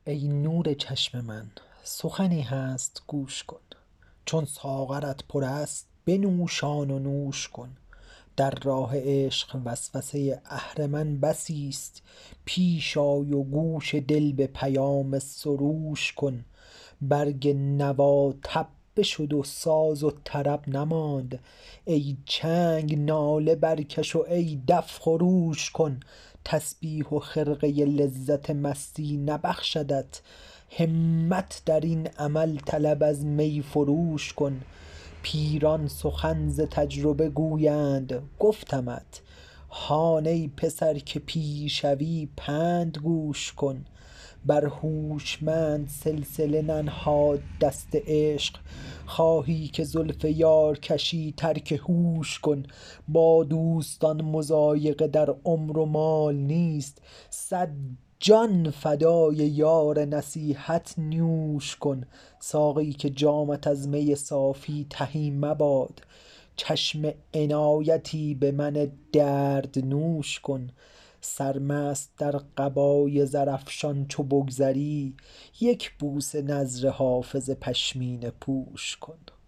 ای نور چشم من سخنی هست گوش کن، چون ساغرت پر است بنوشان و نوش کن. در راه عشق وسوسه اهرمن بسی ست، پیش آی و گوش دل به پیام سروش کن. برگ نوا تب بشد و ساز و طرب نماند، ای چنگ ناله برکش و ای دف خروش کن. تسبیح و خرقه لذت مستی نبخشدت، همت در این عمل طلب از می فروش کن. پیران سخن ز تجربه گویند گفتمت، هان ای پسر که پیر شوی پند گوش کن. بر هوشمند سلسله ننهاد دست عشق، خواهی که زلف یار کشی ترک هوش کن. با دوستان مضایقه در عمر و مال نیست، صد جان فدای یار نصیحت نیوش کن. ساقی که جامت از می صافی تهی مباد، چشم عنایتی به من دردنوش کن. سرمست در قبای زرافشان چو بگذری، یک بوسه نذر حافظ پشمینه پوش کن.